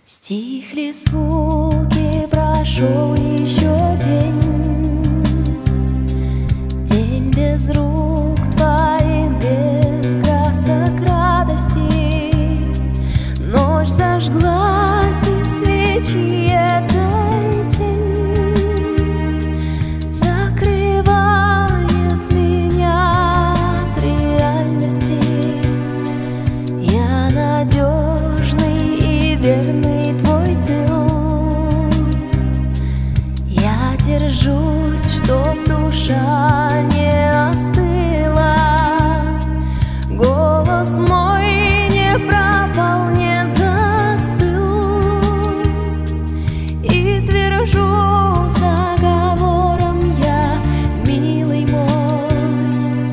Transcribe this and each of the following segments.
Стихли звуки, прошел еще день, день без рук твоих, без красок радости. Ночь зажглась, и свечи этой тень закрывает меня от реальности. Я надежный и верный твой тыл, я держусь, чтоб душа не остыла. Голос мой не пропал, не застыл, и твержу заговором я, милый мой,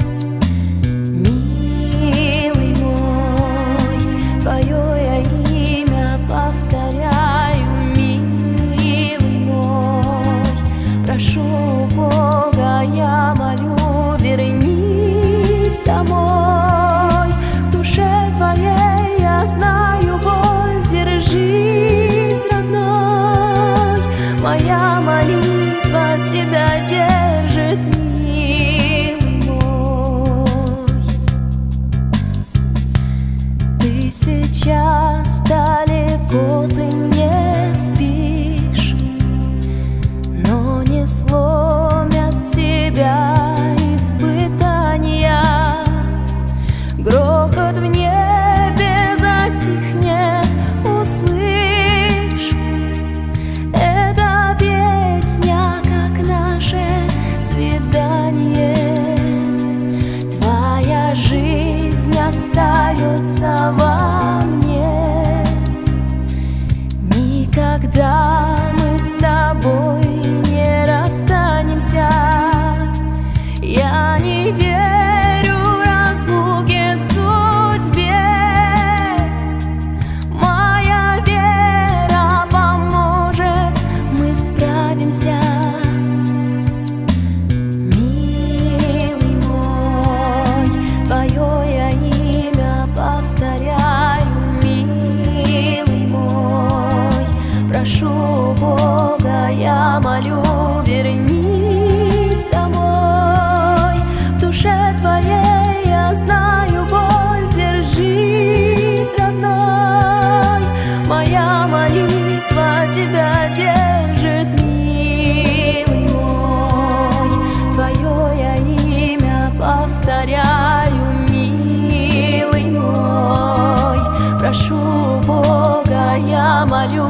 твое я имя повторяю, милый мой. Прошу Бога, я молю, вернись домой. В душе твоей я знаю боль, держись, родной. Моя молитва тебя держит, милый мой. Ты сейчас далеко, ты не спишь, но не сломят тебя испытания. Грохот в небе затихнет, услышь. Эта песня, как наше свидание. Твоя жизнь остается во мне. Никогда мы с тобой не расстанемся. Я не верю в разлуке судьбе. Моя вера поможет, мы справимся. Милый мой, твое я имя повторяю, милый мой. Прошу Бога, я молю, вернись домой. В душе твоей я знаю боль, держись, родной. Моя молитва тебя держит, милый мой. Твое я имя повторяю, милый мой. Прошу Бога, я молю,